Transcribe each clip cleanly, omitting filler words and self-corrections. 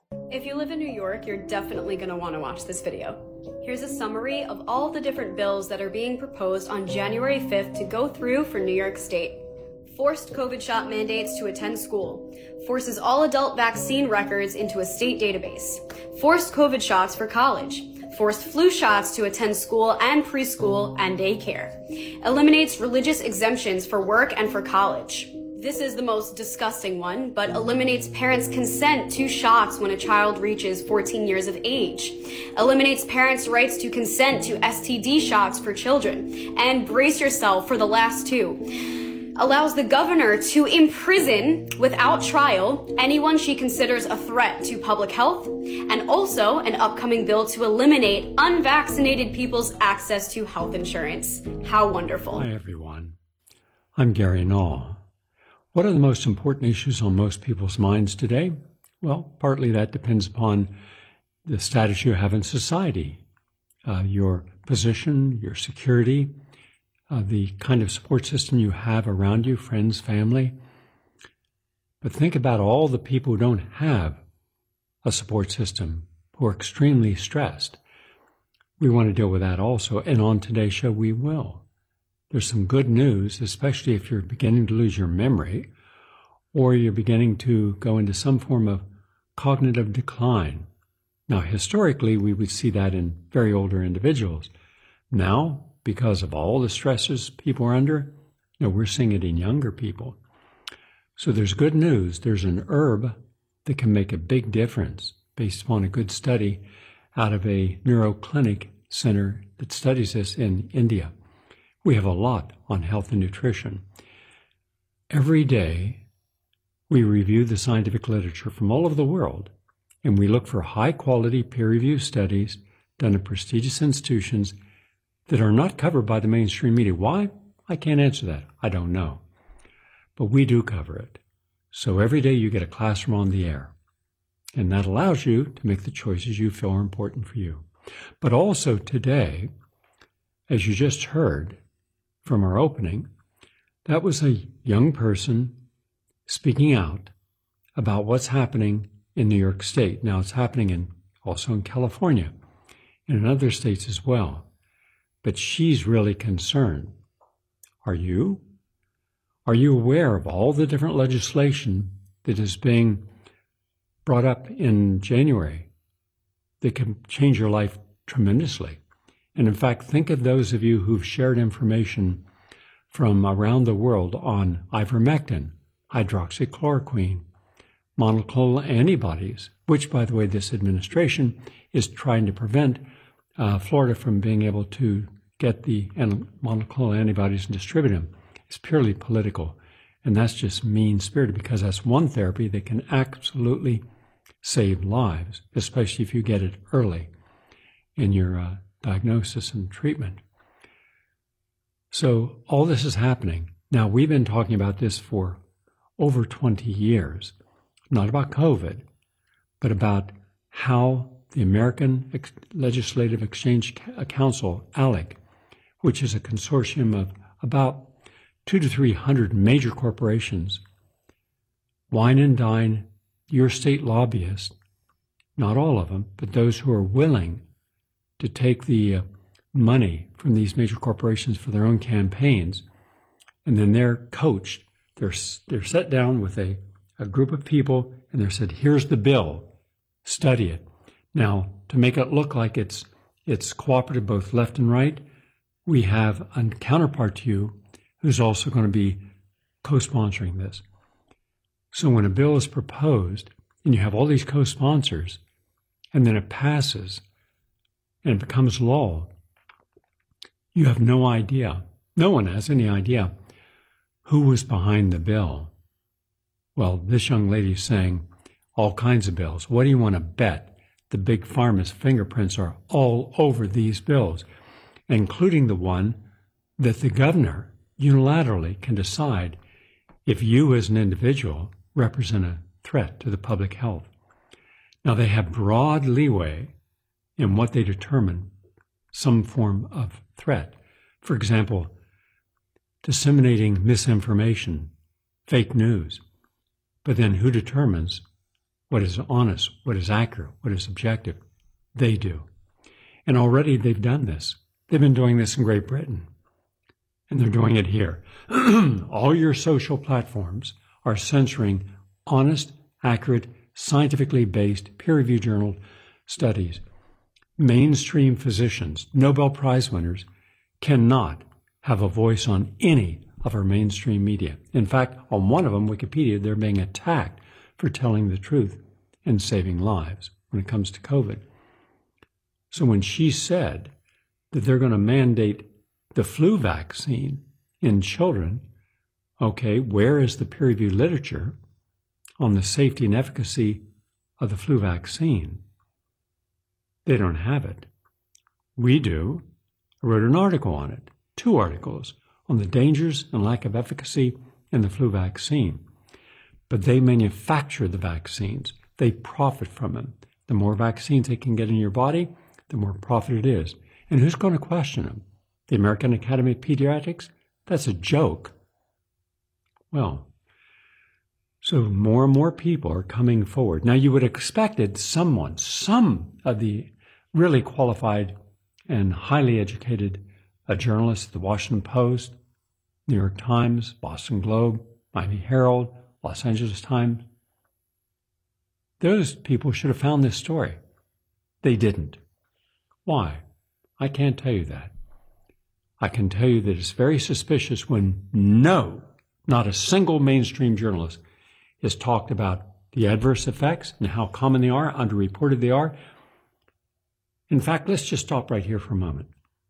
If you live in New York, you're definitely going to want to watch this video. Here's a summary of all the different bills that are being proposed on January 5th to go through for New York State. Forced COVID shot mandates to attend school. Forces all adult vaccine records into a state database. Forced COVID shots for college. Forced flu shots to attend school and preschool and daycare. Eliminates religious exemptions for work and for college. This is the most disgusting one, but eliminates parents' consent to shots when a child reaches 14 years of age. Eliminates parents' rights to consent to STD shots for children. And brace yourself for the last two. Allows the governor to imprison without trial anyone she considers a threat to public health, and also an upcoming bill to eliminate unvaccinated people's access to health insurance. How wonderful. Hi, everyone. I'm Gary Null. What are the most important issues on most people's minds today? Well, partly that depends upon the status you have in society, your position, your security, the kind of support system you have around you, friends, family. But think about all the people who don't have a support system, who are extremely stressed. We want to deal with that also, and on today's show we will. There's some good news, especially if you're beginning to lose your memory or you're beginning to go into some form of cognitive decline. Now, historically, we would see that in very older individuals. Now, because of all the stresses people are under, we're seeing it in younger people. So there's good news. There's an herb that can make a big difference based upon a good study out of a neuroclinic center that studies this in India. We have a lot on health and nutrition. Every day, we review the scientific literature from all over the world, and we look for high-quality peer-reviewed studies done at prestigious institutions that are not covered by the mainstream media. Why? I can't answer that. I don't know. But we do cover it. So every day you get a classroom on the air, and that allows you to make the choices you feel are important for you. But also today, as you just heard, from our opening, that was a young person speaking out about what's happening in New York State. Now, it's happening also in California and in other states as well. But she's really concerned. Are you? Are you aware of all the different legislation that is being brought up in January that can change your life tremendously? And in fact, think of those of you who've shared information from around the world on ivermectin, hydroxychloroquine, monoclonal antibodies, which, by the way, this administration is trying to prevent Florida from being able to get the monoclonal antibodies and distribute them. It's purely political, and that's just mean-spirited because that's one therapy that can absolutely save lives, especially if you get it early in your diagnosis and treatment. So all this is happening. Now, we've been talking about this for over 20 years, not about COVID, but about how the American Legislative Exchange Council, ALEC, which is a consortium of about 200 to 300 major corporations, wine and dine your state lobbyists, not all of them, but those who are willing to take the money from these major corporations for their own campaigns, and then they're coached. They're set down with a group of people, and they're said, here's the bill, study it. Now, to make it look like it's cooperative both left and right, we have a counterpart to you who's also going to be co-sponsoring this. So when a bill is proposed, and you have all these co-sponsors, and then it passes, and it becomes law, you have no idea, no one has any idea who was behind the bill. Well, this young lady's saying all kinds of bills. What do you want to bet? The big pharma's fingerprints are all over these bills, including the one that the governor unilaterally can decide if you as an individual represent a threat to the public health. Now, they have broad leeway in what they determine some form of threat. For example, disseminating misinformation, fake news. But then who determines what is honest, what is accurate, what is objective. They do. And already they've done this. They've been doing this in Great Britain. And they're doing it here. All your social platforms are censoring honest, accurate, scientifically based, peer-reviewed journal studies. Mainstream physicians, Nobel Prize winners, cannot have a voice on any of our mainstream media. In fact, on one of them, Wikipedia, they're being attacked for telling the truth and saving lives when it comes to COVID. So when she said that they're going to mandate the flu vaccine in children, okay, where is the peer-reviewed literature on the safety and efficacy of the flu vaccine? They don't have it. We do. I wrote an article on it, 2 articles, on the dangers and lack of efficacy in the flu vaccine. But they manufacture the vaccines. They profit from them. The more vaccines they can get in your body, the more profit it is. And who's going to question them? The American Academy of Pediatrics? That's a joke. Well, so more and more people are coming forward. Now, you would have expected some of the really qualified and highly educated journalists at the Washington Post, New York Times, Boston Globe, Miami Herald, Los Angeles Times. Those people should have found this story. They didn't. Why? I can't tell you that. I can tell you that it's very suspicious when not a single mainstream journalist has talked about the adverse effects and how common they are, underreported they are. In fact, let's just stop right here for a moment.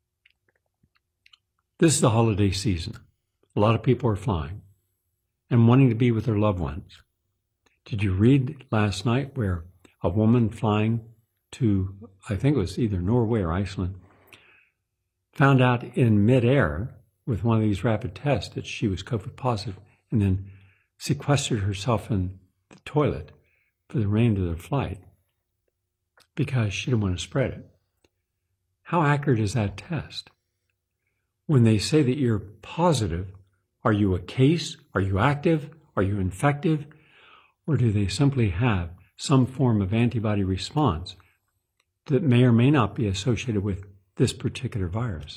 This is the holiday season. A lot of people are flying and wanting to be with their loved ones. Did you read last night where a woman flying to, I think it was either Norway or Iceland, found out in midair with one of these rapid tests that she was COVID positive and then sequestered herself in the toilet for the remainder of the flight because she didn't want to spread it? How accurate is that test? When they say that you're positive, are you a case? Are you active? Are you infective? Or do they simply have some form of antibody response that may or may not be associated with this particular virus?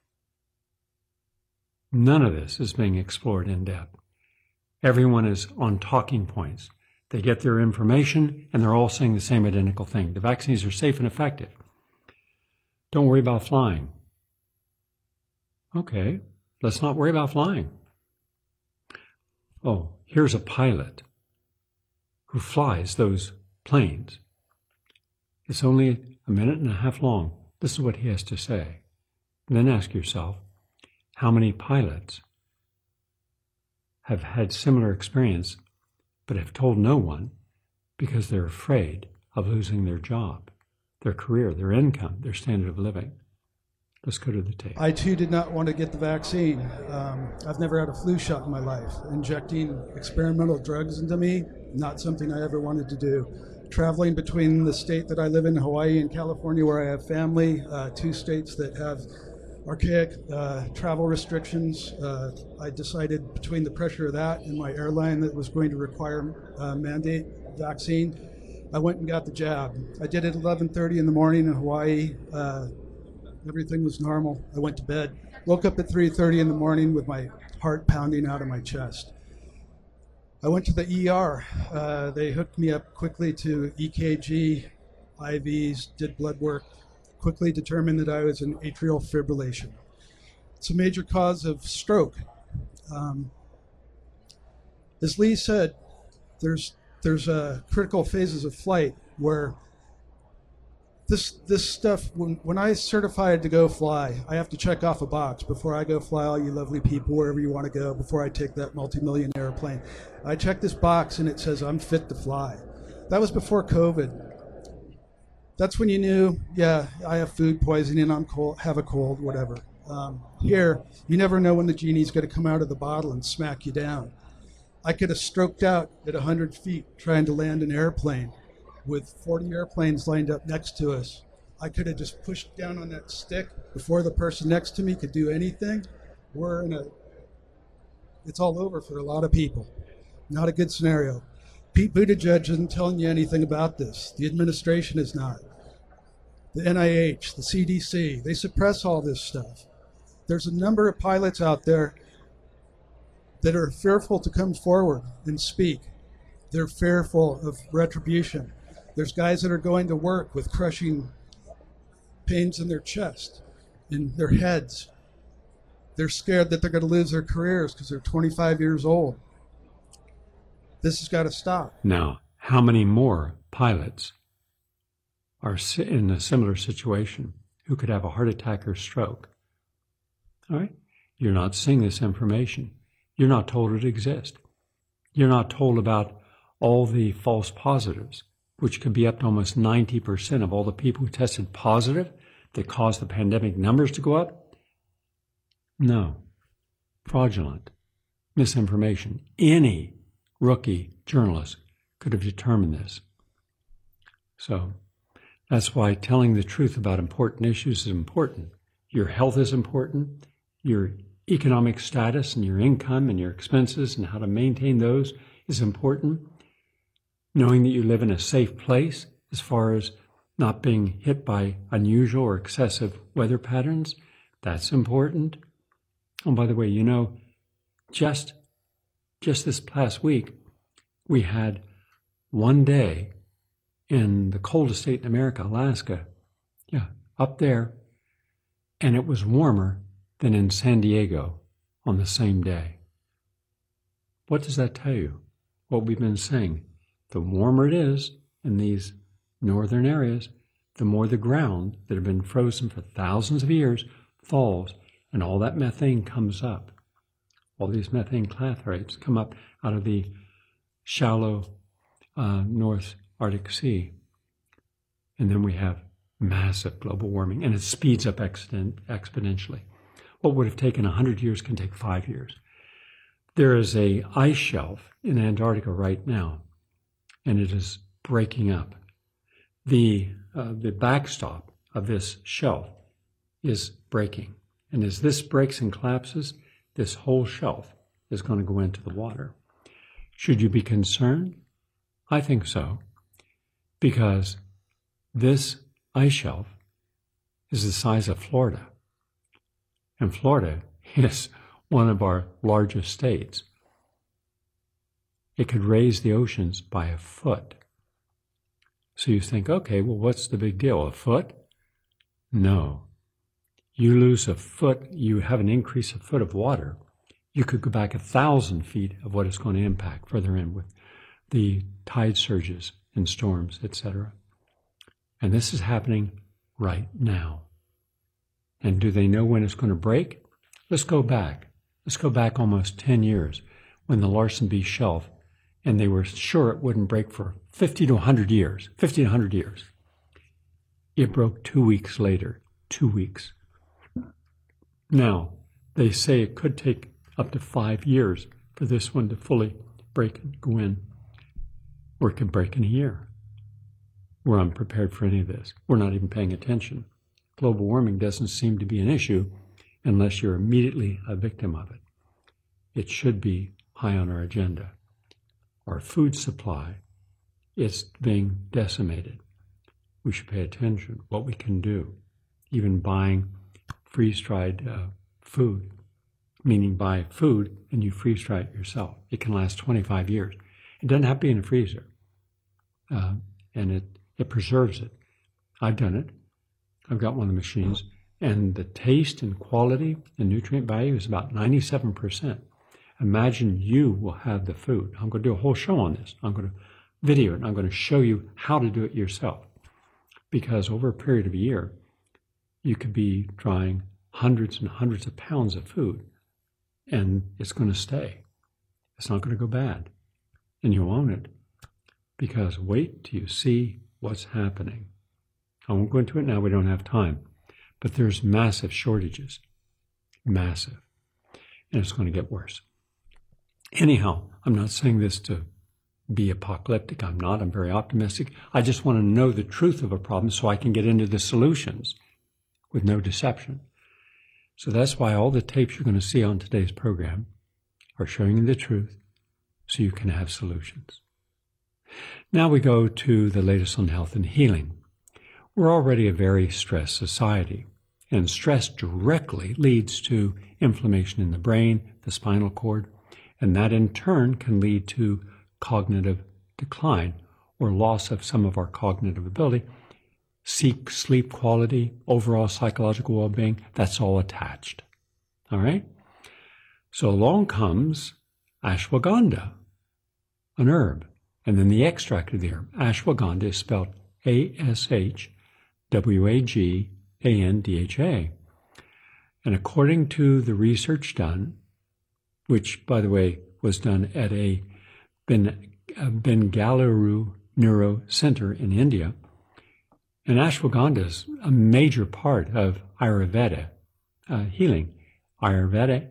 None of this is being explored in depth. Everyone is on talking points. They get their information and they're all saying the same identical thing. The vaccines are safe and effective. Don't worry about flying. Okay, let's not worry about flying. Oh, here's a pilot who flies those planes. It's only a minute and a half long. This is what he has to say. And then ask yourself, how many pilots have had similar experience but have told no one because they're afraid of losing their job, their career, their income, their standard of living? Let's go to the tape. I too did not want to get the vaccine. I've never had a flu shot in my life. Injecting experimental drugs into me, not something I ever wanted to do. Traveling between the state that I live in, Hawaii, and California, where I have family, 2 states that have archaic travel restrictions. I decided between the pressure of that and my airline that was going to require mandate vaccine, I went and got the jab. I did it at 11:30 in the morning in Hawaii. Everything was normal. I went to bed, woke up at 3:30 in the morning with my heart pounding out of my chest. I went to the ER. They hooked me up quickly to EKG, IVs, did blood work, quickly determined that I was in atrial fibrillation. It's a major cause of stroke. As Lee said, there's critical phases of flight where this stuff, when I certified to go fly, I have to check off a box before I go fly all you lovely people wherever you want to go, before I take that multi-million airplane. I check this box and it says I'm fit to fly. That was before COVID. That's when you knew, yeah, I have food poisoning, I'm cold, have a cold, whatever. Here, you never know when the genie's going to come out of the bottle and smack you down. I could have stroked out at 100 feet trying to land an airplane with 40 airplanes lined up next to us. I could have just pushed down on that stick before the person next to me could do anything. It's all over for a lot of people. Not a good scenario. Pete Buttigieg isn't telling you anything about this. The administration is not. The NIH, the CDC, they suppress all this stuff. There's a number of pilots out there that are fearful to come forward and speak. They're fearful of retribution. There's guys that are going to work with crushing pains in their chest, in their heads. They're scared that they're going to lose their careers because they're 25 years old. This has got to stop. Now, how many more pilots are in a similar situation who could have a heart attack or stroke? All right? You're not seeing this information. You're not told it exists. You're not told about all the false positives, which could be up to almost 90% of all the people who tested positive that caused the pandemic numbers to go up. No. Fraudulent. Misinformation. Any rookie journalist could have determined this. So that's why telling the truth about important issues is important. Your health is important. Your economic status and your income and your expenses and how to maintain those is important. Knowing that you live in a safe place as far as not being hit by unusual or excessive weather patterns, that's important. And by the way, you know, just this past week, we had one day in the coldest state in America, Alaska, up there, and it was warmer than in San Diego on the same day. What does that tell you? What we've been saying. The warmer it is in these northern areas, the more the ground that had been frozen for thousands of years falls, and all that methane comes up. All these methane clathrates come up out of the shallow North Arctic Sea. And then we have massive global warming, and it speeds up exponentially. What would have taken 100 years can take 5 years. There is an ice shelf in Antarctica right now, and it is breaking up. The backstop of this shelf is breaking. And as this breaks and collapses, this whole shelf is going to go into the water. Should you be concerned? I think so, because this ice shelf is the size of Florida. And Florida is one of our largest states. It could raise the oceans by a foot. So you think, okay, well, what's the big deal? A foot? No. You lose a foot, you have an increase of foot of water. You could go back 1,000 feet of what it's going to impact further in with the tide surges and storms, etc. And this is happening right now. And do they know when it's going to break? Let's go back. Let's go back almost 10 years when the Larsen B shelf, and they were sure it wouldn't break for 50 to 100 years. 50 to 100 years. It broke 2 weeks later. 2 weeks. Now, they say it could take up to 5 years for this one to fully break and go in. Or it could break in a year. We're unprepared for any of this. We're not even paying attention. Global warming doesn't seem to be an issue unless you're immediately a victim of it. It should be high on our agenda. Our food supply is being decimated. We should pay attention what we can do. Even buying freeze-dried food, meaning buy food and you freeze-dry it yourself. It can last 25 years. It doesn't have to be in a freezer. And it preserves it. I've done it. I've got one of the machines. And the taste and quality and nutrient value is about 97%. Imagine you will have the food. I'm going to do a whole show on this. I'm going to video it. And I'm going to show you how to do it yourself. Because over a period of a year, you could be trying hundreds and hundreds of pounds of food. And it's going to stay. It's not going to go bad. And you'll own it. Because wait till you see what's happening. I won't go into it now. We don't have time. But there's massive shortages. Massive. And it's going to get worse. Anyhow, I'm not saying this to be apocalyptic. I'm not. I'm very optimistic. I just want to know the truth of a problem so I can get into the solutions with no deception. So that's why all the tapes you're going to see on today's program are showing you the truth so you can have solutions. Now we go to the latest on health and healing. We're already a very stressed society, and stress directly leads to inflammation in the brain, the spinal cord, and that in turn can lead to cognitive decline or loss of some of our cognitive ability. Sleep quality, overall psychological well-being, that's all attached. All right? So along comes ashwagandha, an herb, and then the extract of the herb. Ashwagandha is spelled Ashwagandha. And according to the research done, which, by the way, was done at a Bengaluru Neuro Center in India, and ashwagandha is a major part of Ayurveda healing. Ayurveda,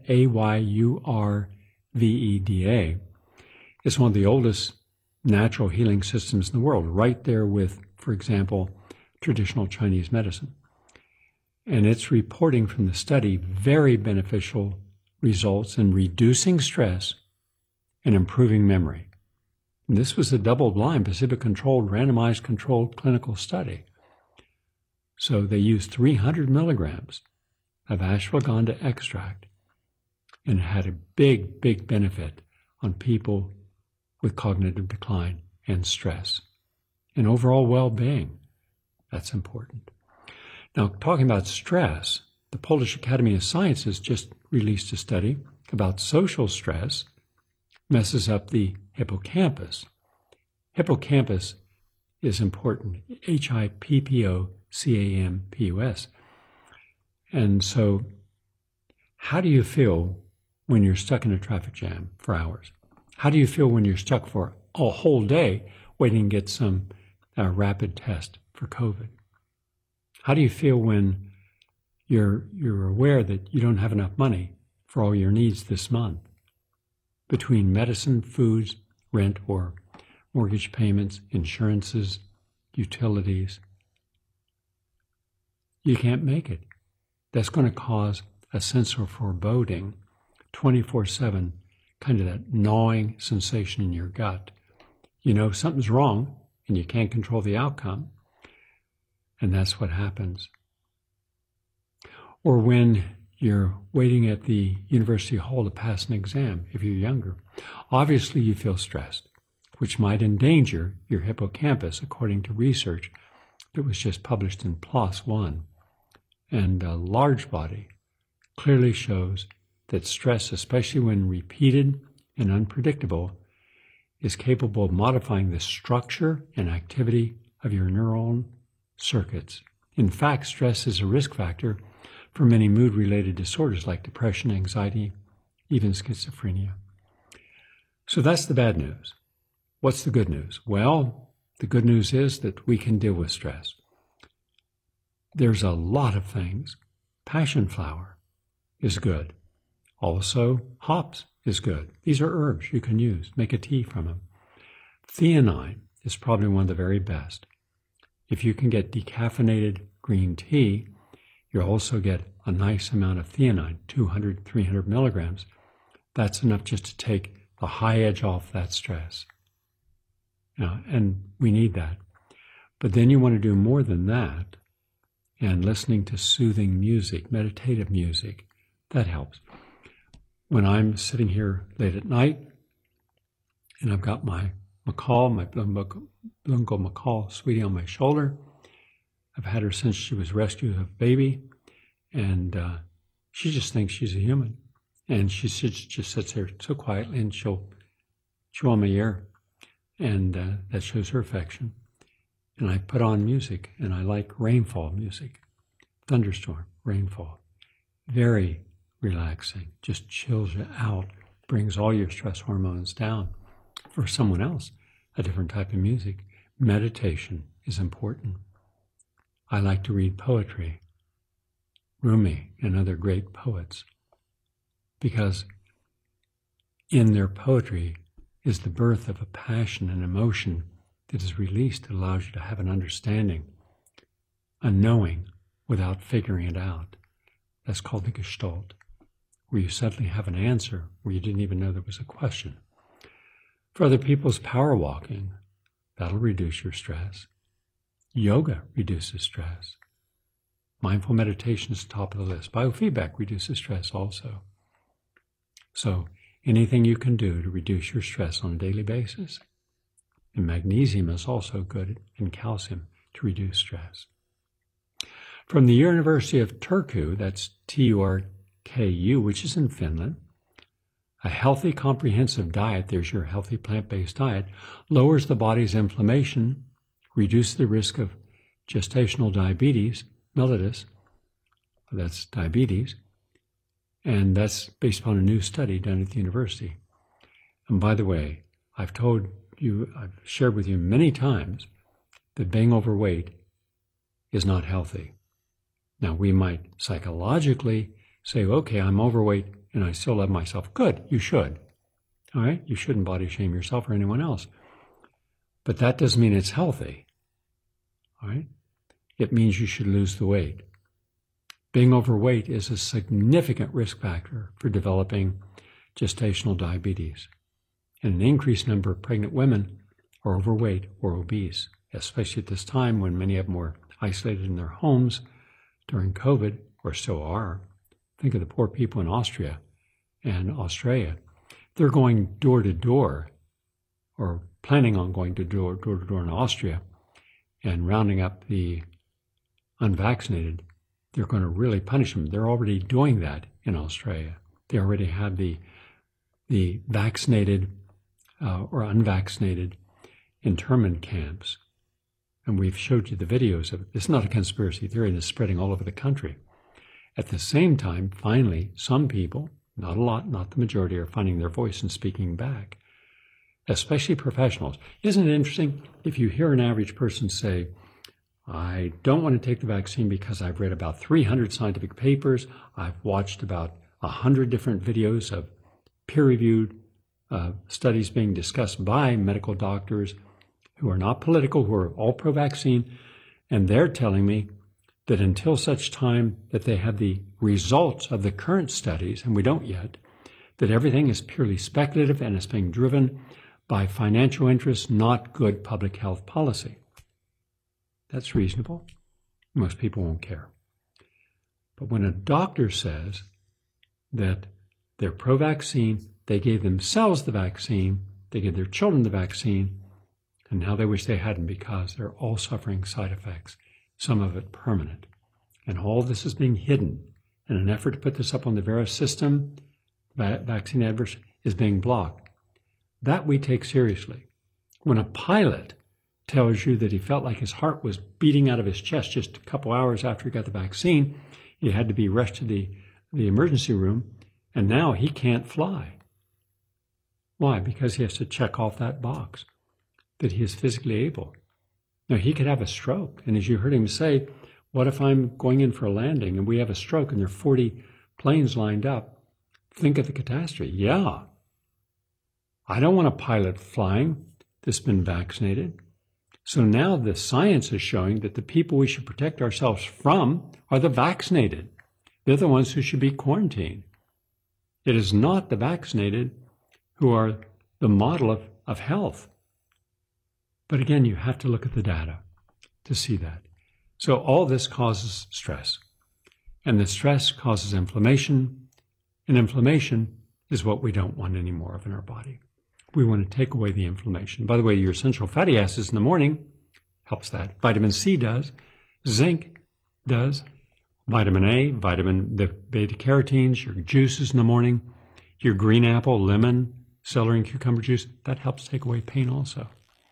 Ayurveda, is one of the oldest natural healing systems in the world, right there with, for example, traditional Chinese medicine. And it's reporting from the study very beneficial results in reducing stress and improving memory. And this was a double-blind, placebo-controlled, randomized controlled clinical study. So they used 300 milligrams of ashwagandha extract and had a big, big benefit on people with cognitive decline and stress and overall well-being. That's important. Now, talking about stress, the Polish Academy of Sciences just released a study about social stress messes up the hippocampus. Hippocampus is important, Hippocampus. And so how do you feel when you're stuck in a traffic jam for hours? How do you feel when you're stuck for a whole day waiting to get some rapid test for COVID? How do you feel when you're aware that you don't have enough money for all your needs this month? Between medicine, foods, rent or mortgage payments, insurances, utilities, you can't make it. That's going to cause a sense of foreboding, 24/7, kind of that gnawing sensation in your gut. You know something's wrong and you can't control the outcome, and that's what happens. Or when you're waiting at the university hall to pass an exam, if you're younger, obviously you feel stressed, which might endanger your hippocampus, according to research that was just published in PLOS One. And a large body clearly shows that stress, especially when repeated and unpredictable, is capable of modifying the structure and activity of your neural circuits. In fact, stress is a risk factor for many mood-related disorders like depression, anxiety, even schizophrenia. So that's the bad news. What's the good news? Well, the good news is that we can deal with stress. There's a lot of things. Passion flower is good. Also, hops is good. These are herbs you can use. Make a tea from them. Theanine is probably one of the very best. If you can get decaffeinated green tea, you'll also get a nice amount of theanine, 200, 300 milligrams. That's enough just to take the high edge off that stress. And we need that. But then you want to do more than that. And listening to soothing music, meditative music, that helps. When I'm sitting here late at night and I've got my McCall, my Blungo McCall sweetie on my shoulder, I've had her since she was rescued as a baby, and she just thinks she's a human. And she just sits there so quietly and she'll chew on my ear, and that shows her affection. And I put on music, and I like rainfall music, thunderstorm, rainfall. Very relaxing, just chills you out, brings all your stress hormones down. For someone else, a different type of music. Meditation is important. I like to read poetry, Rumi and other great poets, because in their poetry is the birth of a passion and emotion that is released that allows you to have an understanding, a knowing without figuring it out. That's called the Gestalt, where you suddenly have an answer where you didn't even know there was a question. For other people, it's power walking. That'll reduce your stress. Yoga reduces stress. Mindful meditation is top of the list. Biofeedback reduces stress also. So anything you can do to reduce your stress on a daily basis. And magnesium is also good, and calcium to reduce stress. From the University of Turku, that's Turku, which is in Finland, a healthy, comprehensive diet, there's your healthy plant-based diet, lowers the body's inflammation, reduces the risk of gestational diabetes, mellitus, that's diabetes, and that's based upon a new study done at the university. And by the way, I've shared with you many times that being overweight is not healthy. Now, we might psychologically say, okay, I'm overweight and I still love myself. Good, you should. All right? You shouldn't body shame yourself or anyone else. But that doesn't mean it's healthy. All right? It means you should lose the weight. Being overweight is a significant risk factor for developing gestational diabetes. And an increased number of pregnant women are overweight or obese, especially at this time when many of them were isolated in their homes during COVID, or still are. Think of the poor people in Austria and Australia. They're going door to door, or planning on going to door to door in Austria, and rounding up the unvaccinated. They're going to really punish them. They're already doing that in Australia. They already have the vaccinated or unvaccinated internment camps. And we've showed you the videos of it. It's not a conspiracy theory that's spreading all over the country. At the same time, finally, some people, not a lot, not the majority, are finding their voice and speaking back, especially professionals. Isn't it interesting if you hear an average person say, I don't want to take the vaccine because I've read about 300 scientific papers, I've watched about 100 different videos of peer-reviewed studies being discussed by medical doctors who are not political, who are all pro-vaccine, and they're telling me that until such time that they have the results of the current studies, and we don't yet, that everything is purely speculative and is being driven by financial interests, not good public health policy. That's reasonable. Most people won't care. But when a doctor says that they're pro-vaccine, they gave themselves the vaccine, they gave their children the vaccine, and now they wish they hadn't because they're all suffering side effects, some of it permanent. And all this is being hidden in an effort to put this up on the VAERS system. Vaccine adverse is being blocked. That we take seriously. When a pilot tells you that he felt like his heart was beating out of his chest just a couple hours after he got the vaccine, he had to be rushed to the emergency room, and now he can't fly. Why? Because he has to check off that box that he is physically able. Now, he could have a stroke. And as you heard him say, what if I'm going in for a landing and we have a stroke and there are 40 planes lined up? Think of the catastrophe. Yeah. I don't want a pilot flying that's been vaccinated. So now the science is showing that the people we should protect ourselves from are the vaccinated. They're the ones who should be quarantined. It is not the vaccinated who are the model of health. But again, you have to look at the data to see that. So all this causes stress. And the stress causes inflammation. And inflammation is what we don't want any more of in our body. We want to take away the inflammation. By the way, your essential fatty acids in the morning helps that. Vitamin C does. Zinc does. Vitamin A, the beta carotenes, your juices in the morning, your green apple, lemon, celery, and cucumber juice, that helps take away pain also.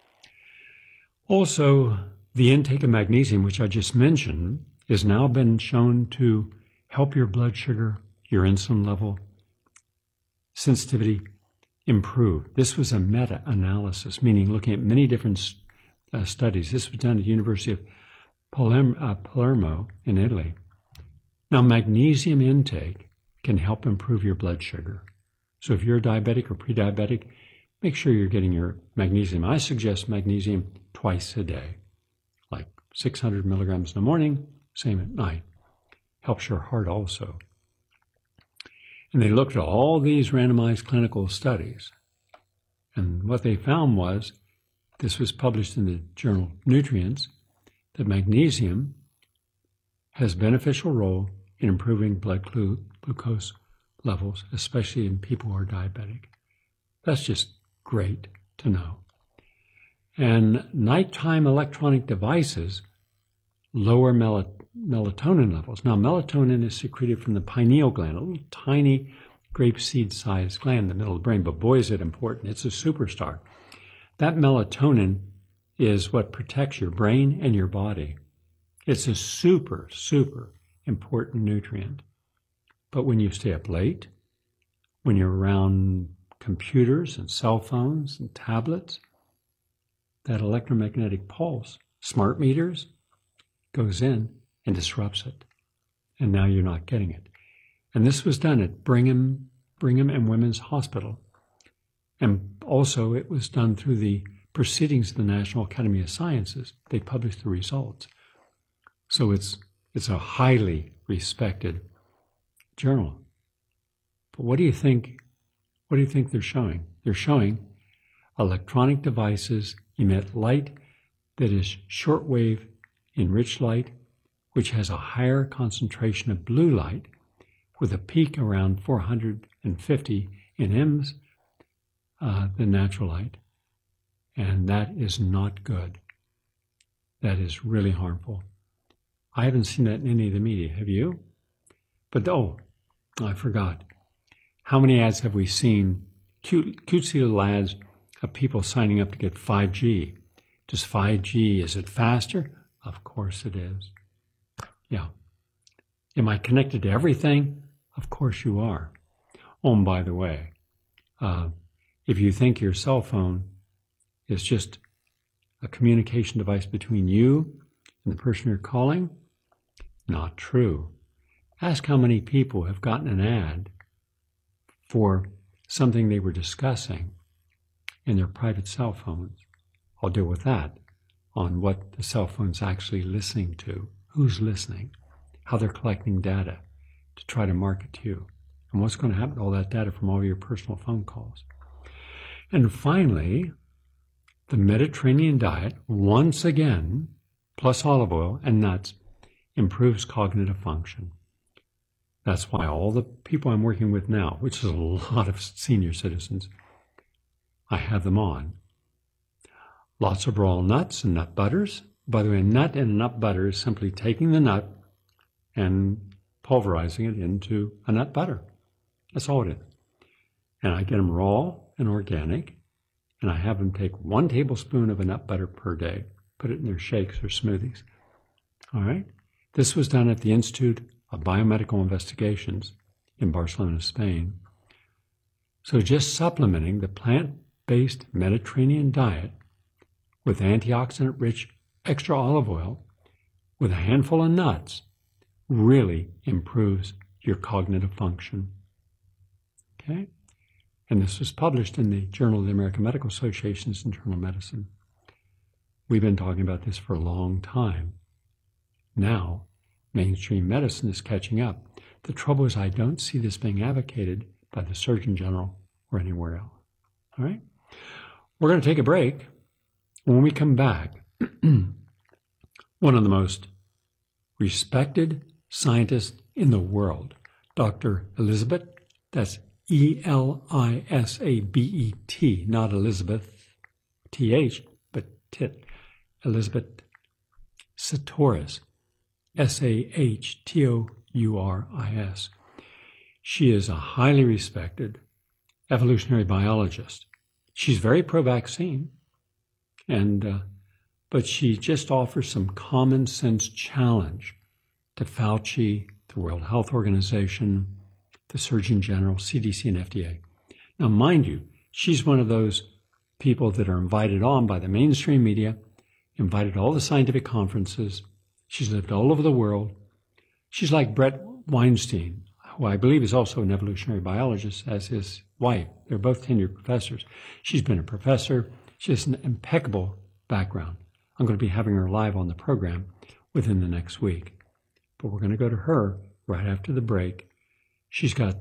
Also, the intake of magnesium, which I just mentioned, has now been shown to help your blood sugar, your insulin level, sensitivity improve. This was a meta-analysis, meaning looking at many different studies. This was done at the University of Palermo in Italy. Now, magnesium intake can help improve your blood sugar. So if you're diabetic or pre-diabetic, make sure you're getting your magnesium. I suggest magnesium twice a day, like 600 milligrams in the morning, same at night. Helps your heart also. And they looked at all these randomized clinical studies. And what they found was this was published in the journal Nutrients, that magnesium has a beneficial role in improving blood glucose levels, especially in people who are diabetic. That's just great to know. And nighttime electronic devices lower melatonin levels. Now, melatonin is secreted from the pineal gland, a little tiny grapeseed-sized gland in the middle of the brain, but boy, is it important. It's a superstar. That melatonin is what protects your brain and your body. It's a super, super important nutrient. But when you stay up late, when you're around computers and cell phones and tablets, that electromagnetic pulse, smart meters, goes in and disrupts it. And now you're not getting it. And this was done at Brigham and Women's Hospital. And also it was done through the Proceedings of the National Academy of Sciences. They published the results. So it's a highly respected journal. But what do you think they're showing? They're showing electronic devices emit light that is shortwave enriched light, which has a higher concentration of blue light with a peak around 450 nms than natural light. And that is not good. That is really harmful. I haven't seen that in any of the media. Have you? But I forgot. How many ads have we seen? Cutesy little ads of people signing up to get 5G. Does 5G, is it faster? Of course it is. Yeah. Am I connected to everything? Of course you are. Oh, and by the way, if you think your cell phone is just a communication device between you and the person you're calling, not true. Ask how many people have gotten an ad for something they were discussing in their private cell phones. I'll deal with that on what the cell phone's actually listening to, who's listening, how they're collecting data to try to market to you, and what's going to happen to all that data from all your personal phone calls. And finally, the Mediterranean diet, once again, plus olive oil and nuts, improves cognitive function. That's why all the people I'm working with now, which is a lot of senior citizens, I have them on. Lots of raw nuts and nut butters. By the way, a nut and a nut butter is simply taking the nut and pulverizing it into a nut butter. That's all it is. And I get them raw and organic, and I have them take 1 tablespoon of a nut butter per day, put it in their shakes or smoothies. All right? This was done at the Institute of Biomedical Investigations in Barcelona, Spain. So just supplementing the plant-based Mediterranean diet with antioxidant-rich extra olive oil with a handful of nuts really improves your cognitive function. Okay? And this was published in the Journal of the American Medical Association's Internal Medicine. We've been talking about this for a long time. Now, mainstream medicine is catching up. The trouble is I don't see this being advocated by the Surgeon General or anywhere else. All right? We're going to take a break. When we come back, one of the most respected scientists in the world, Dr. Elizabeth, that's Elisabet, not Elizabeth, T-H, but Tit, Elizabeth Sahtouris, Sahtouris. She is a highly respected evolutionary biologist. She's very pro-vaccine, but she just offers some common sense challenge to Fauci, the World Health Organization, the Surgeon General, CDC, and FDA. Now, mind you, she's one of those people that are invited on by the mainstream media, invited to all the scientific conferences. She's lived all over the world. She's like Brett Weinstein, who I believe is also an evolutionary biologist, as his wife. They're both tenured professors. She's been a professor. She has an impeccable background. I'm going to be having her live on the program within the next week. But we're going to go to her right after the break. She's got,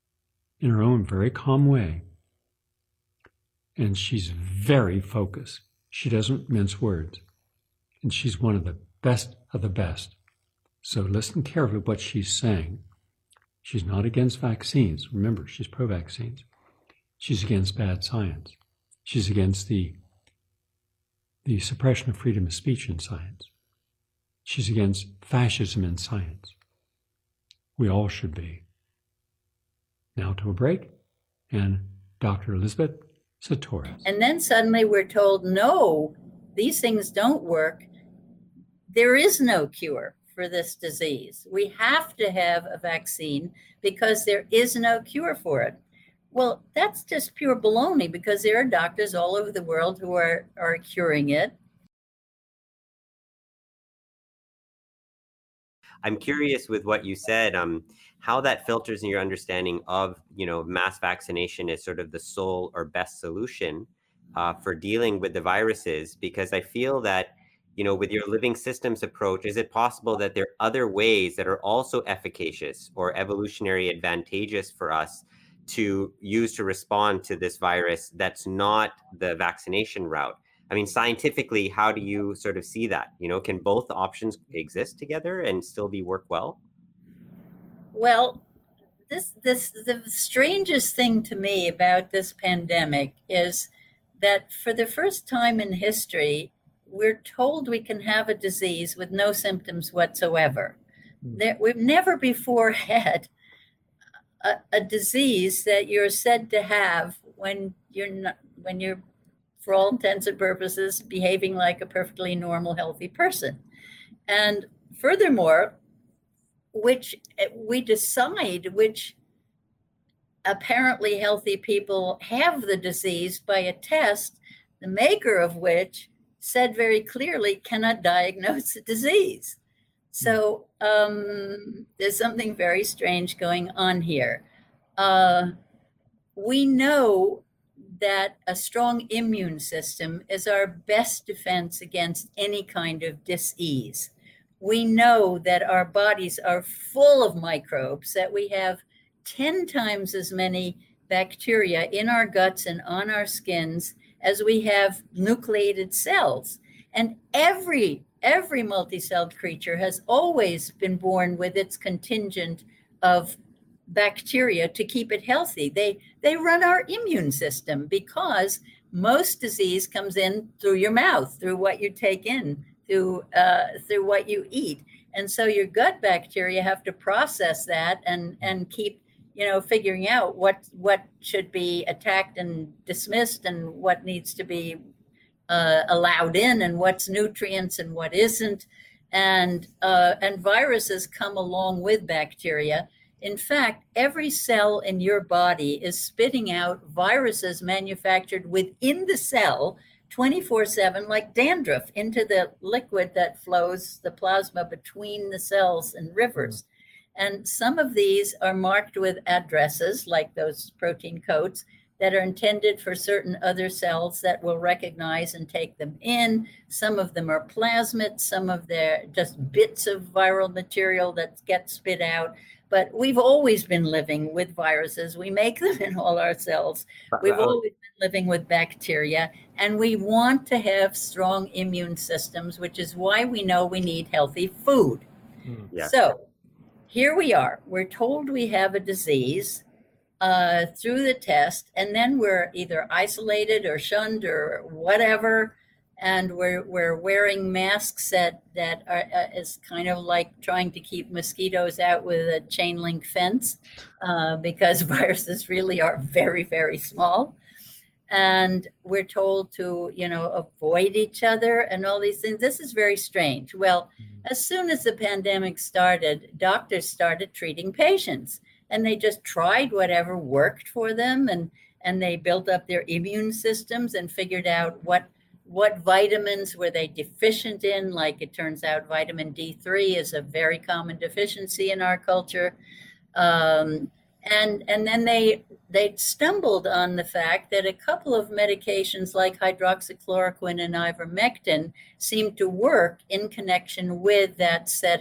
in her own very calm way, and she's very focused, She doesn't mince words. And she's one of the best of the best. So listen carefully to what she's saying. She's not against vaccines. Remember, she's pro-vaccines. She's against bad science. She's against the suppression of freedom of speech in science. She's against fascism in science. We all should be. Now to a break, and Dr. Elizabeth Sahtouris. And then suddenly we're told, no, these things don't work. There is no cure for this disease. We have to have a vaccine because there is no cure for it. Well, that's just pure baloney, because there are doctors all over the world who are curing it. I'm curious with what you said, how that filters in your understanding of, mass vaccination as sort of the sole or best solution for dealing with the viruses, because I feel that, with your living systems approach, is it possible that there are other ways that are also efficacious or evolutionary advantageous for us to use to respond to this virus that's not the vaccination route? I mean, scientifically, how do you sort of see that? Can both options exist together and still work well? Well, the strangest thing to me about this pandemic is that for the first time in history, we're told we can have a disease with no symptoms whatsoever. We've never before had a disease that you're said to have when you're for all intents and purposes behaving like a perfectly normal, healthy person. And furthermore, which we decide which apparently healthy people have the disease by a test, the maker of which said very clearly cannot diagnose the disease. So there's something very strange going on here. We know that a strong immune system is our best defense against any kind of dis-ease. We know that our bodies are full of microbes, that we have 10 times as many bacteria in our guts and on our skins as we have nucleated cells. And every multi-celled creature has always been born with its contingent of bacteria to keep it healthy. They run our immune system, because most disease comes in through your mouth, through what you take in, through what you eat. And so your gut bacteria have to process that and keep, figuring out what should be attacked and dismissed and what needs to be allowed in and what's nutrients and what isn't. And viruses come along with bacteria. In fact, every cell in your body is spitting out viruses manufactured within the cell 24/7, like dandruff, into the liquid that flows, the plasma between the cells and rivers. And some of these are marked with addresses, like those protein codes, that are intended for certain other cells that will recognize and take them in. Some of them are plasmids, some of they're just bits of viral material that get spit out. But we've always been living with viruses. We make them in all our cells. We've always been living with bacteria, and we want to have strong immune systems, which is why we know we need healthy food. Yeah. So here we are. We're told we have a disease through the test, and then we're either isolated or shunned or whatever. And we're wearing masks that are is kind of like trying to keep mosquitoes out with a chain link fence, because viruses really are very, very small. And we're told to, avoid each other and all these things. This is very strange. Well, as soon as the pandemic started, doctors started treating patients, and they just tried whatever worked for them, and they built up their immune systems and figured out what vitamins were they deficient in. Like, it turns out vitamin D3 is a very common deficiency in our culture. And then they stumbled on the fact that a couple of medications like hydroxychloroquine and ivermectin seemed to work in connection with that set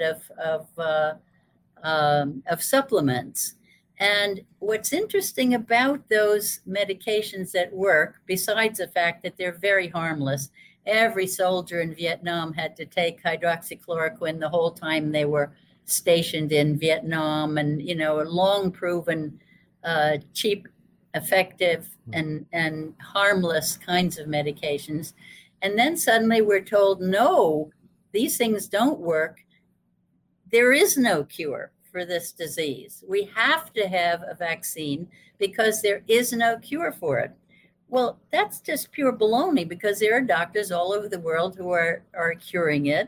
of supplements. And what's interesting about those medications that work, besides the fact that they're very harmless, every soldier in Vietnam had to take hydroxychloroquine the whole time they were stationed in Vietnam, and, you know, long proven, cheap, effective, and harmless kinds of medications. And then suddenly we're told, no, these things don't work. There is no cure for this disease. We have to have a vaccine because there is no cure for it. Well, that's just pure baloney, because there are doctors all over the world who are curing it.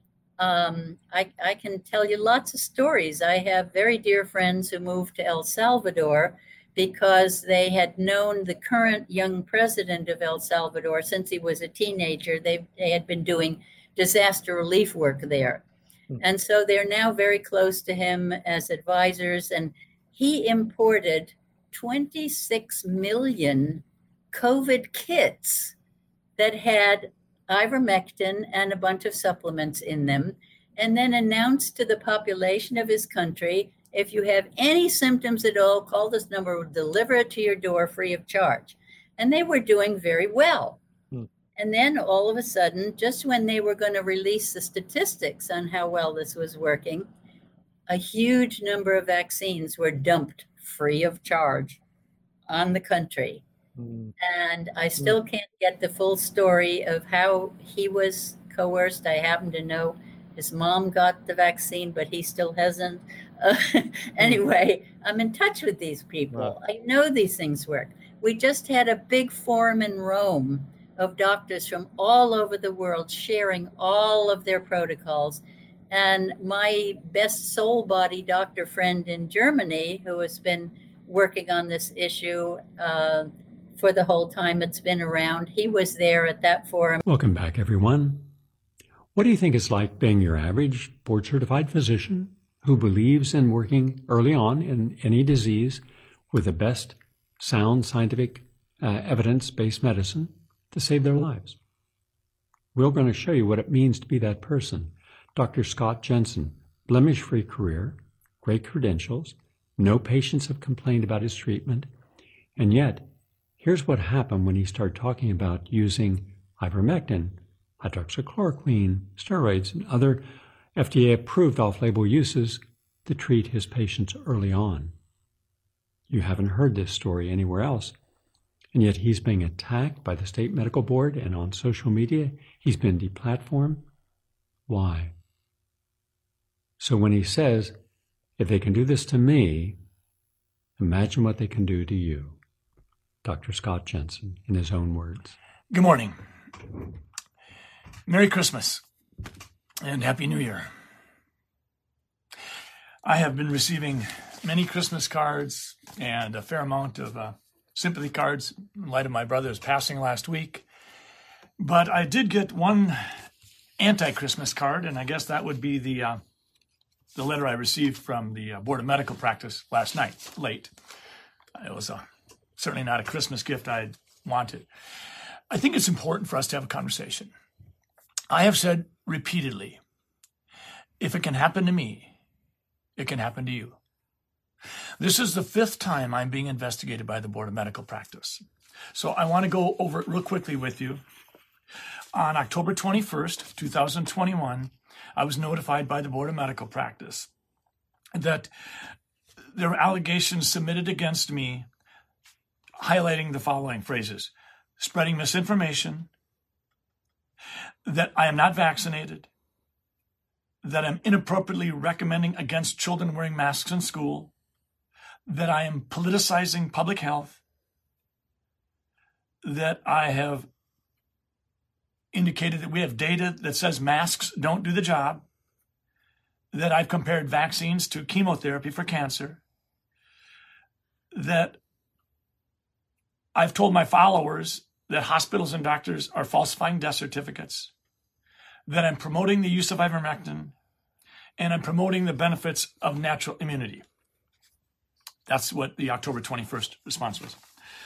I can tell you lots of stories. I have very dear friends who moved to El Salvador because they had known the current young president of El Salvador since he was a teenager. They had been doing disaster relief work there. And so they're now very close to him as advisors. And he imported 26 million COVID kits that had ivermectin and a bunch of supplements in them, and then announced to the population of his country, if you have any symptoms at all, call this number, we'll deliver it to your door free of charge. And they were doing very well. And then all of a sudden, just when they were going to release the statistics on how well this was working, a huge number of vaccines were dumped free of charge on the country. And I still can't get the full story of how he was coerced. I happen to know his mom got the vaccine, but he still hasn't. Anyway, I'm in touch with these people. Wow. I know these things work. We just had a big forum in Rome of doctors from all over the world sharing all of their protocols. And my best soul body doctor friend in Germany, who has been working on this issue for the whole time it's been around, he was there at that forum. Welcome back, everyone. What do you think it's like being your average board-certified physician who believes in working early on in any disease with the best sound scientific evidence-based medicine to save their lives? We're going to show you what it means to be that person. Dr. Scott Jensen, blemish-free career, great credentials, no patients have complained about his treatment, and yet, here's what happened when he started talking about using ivermectin, hydroxychloroquine, steroids, and other FDA-approved off-label uses to treat his patients early on. You haven't heard this story anywhere else, and yet he's being attacked by the state medical board and on social media. He's been deplatformed. Why? So when he says, if they can do this to me, imagine what they can do to you. Dr. Scott Jensen, in his own words. Good morning. Merry Christmas and Happy New Year. I have been receiving many Christmas cards and a fair amount of sympathy cards in light of my brother's passing last week. But I did get one anti-Christmas card, and I guess that would be the letter I received from the Board of Medical Practice last night, late. It was certainly not a Christmas gift I wanted. I think it's important for us to have a conversation. I have said repeatedly, if it can happen to me, it can happen to you. This is the 5th time I'm being investigated by the Board of Medical Practice. So I want to go over it real quickly with you. On October 21st, 2021, I was notified by the Board of Medical Practice that there were allegations submitted against me highlighting the following phrases: spreading misinformation, that I am not vaccinated, that I'm inappropriately recommending against children wearing masks in school, that I am politicizing public health, that I have indicated that we have data that says masks don't do the job, that I've compared vaccines to chemotherapy for cancer, that I've told my followers that hospitals and doctors are falsifying death certificates, that I'm promoting the use of ivermectin, and I'm promoting the benefits of natural immunity. That's what the October 21st response was.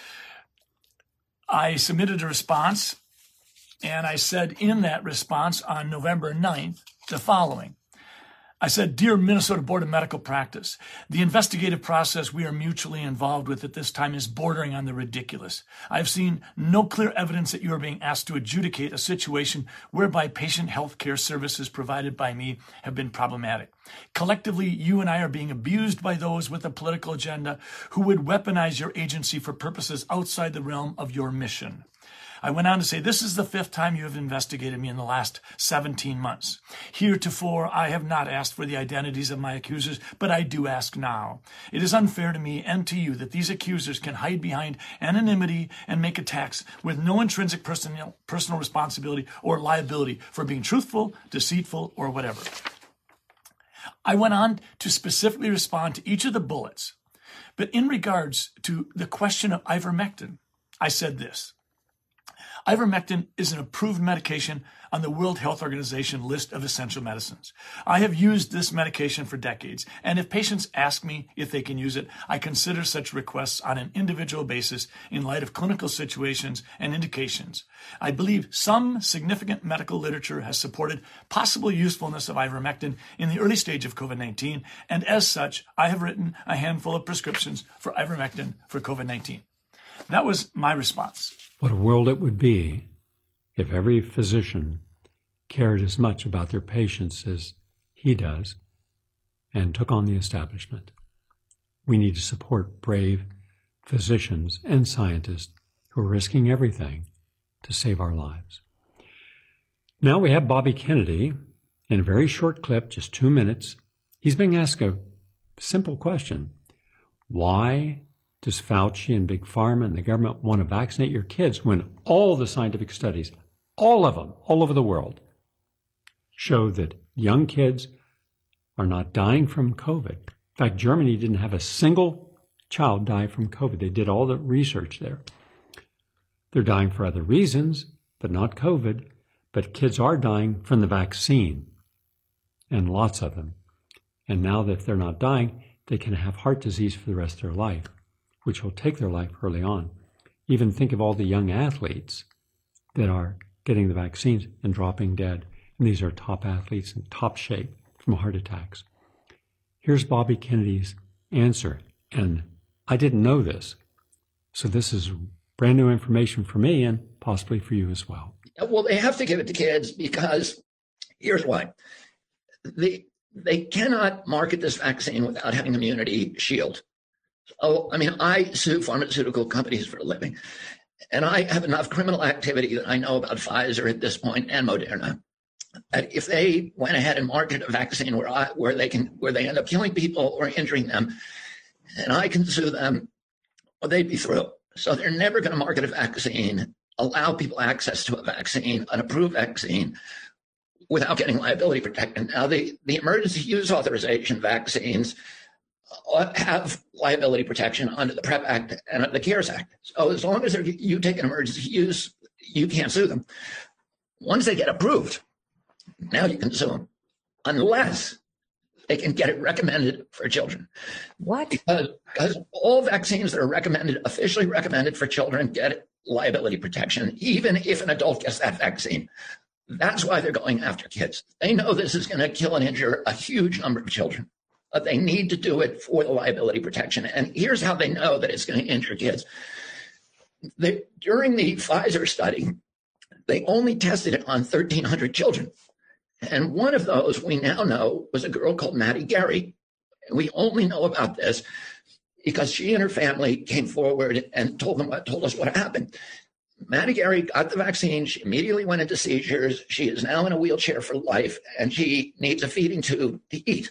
I submitted a response, and I said in that response on November 9th the following: I said, "Dear Minnesota Board of Medical Practice, the investigative process we are mutually involved with at this time is bordering on the ridiculous. I have seen no clear evidence that you are being asked to adjudicate a situation whereby patient health care services provided by me have been problematic. Collectively, you and I are being abused by those with a political agenda who would weaponize your agency for purposes outside the realm of your mission." I went on to say, "This is the 5th time you have investigated me in the last 17 months. Heretofore, I have not asked for the identities of my accusers, but I do ask now. It is unfair to me and to you that these accusers can hide behind anonymity and make attacks with no intrinsic personal responsibility or liability for being truthful, deceitful, or whatever." I went on to specifically respond to each of the bullets, but in regards to the question of ivermectin, I said this: "Ivermectin is an approved medication on the World Health Organization list of essential medicines. I have used this medication for decades, and if patients ask me if they can use it, I consider such requests on an individual basis in light of clinical situations and indications. I believe some significant medical literature has supported possible usefulness of ivermectin in the early stage of COVID-19, and as such, I have written a handful of prescriptions for ivermectin for COVID-19. That was my response. What a world it would be if every physician cared as much about their patients as he does and took on the establishment. We need to support brave physicians and scientists who are risking everything to save our lives. Now we have Bobby Kennedy in a very short clip, just 2 minutes. He's being asked a simple question. Why does Fauci and Big Pharma and the government want to vaccinate your kids when all the scientific studies, all of them, all over the world, show that young kids are not dying from COVID? In fact, Germany didn't have a single child die from COVID. They did all the research there. They're dying for other reasons, but not COVID. But kids are dying from the vaccine, and lots of them. And now that if they're not dying, they can have heart disease for the rest of their life, which will take their life early on. Even think of all the young athletes that are getting the vaccines and dropping dead. And these are top athletes in top shape from heart attacks. Here's Bobby Kennedy's answer. And I didn't know this. So this is brand new information for me and possibly for you as well. Well, they have to give it to kids because here's why. They cannot market this vaccine without having immunity shield. Oh, I mean, I sue pharmaceutical companies for a living, and I have enough criminal activity that I know about Pfizer at this point and Moderna. That if they went ahead and marketed a vaccine where they end up killing people or injuring them, and I can sue them, well, they'd be through. So they're never going to market a vaccine, allow people access to a vaccine, an approved vaccine, without getting liability protection. Now, the emergency use authorization vaccines have liability protection under the PrEP Act and the CARES Act. So as long as you take an emergency use, you can't sue them. Once they get approved, now you can sue them, unless they can get it recommended for children. What? Because all vaccines that are recommended, officially recommended for children, get liability protection, even if an adult gets that vaccine. That's why they're going after kids. They know this is going to kill and injure a huge number of children, but they need to do it for the liability protection. And here's how they know that it's going to injure kids. During the Pfizer study, they only tested it on 1,300 children. And one of those we now know was a girl called Maddie Gary. We only know about this because she and her family came forward and told us what happened. Maddie Gary got the vaccine. She immediately went into seizures. She is now in a wheelchair for life, and she needs a feeding tube to eat.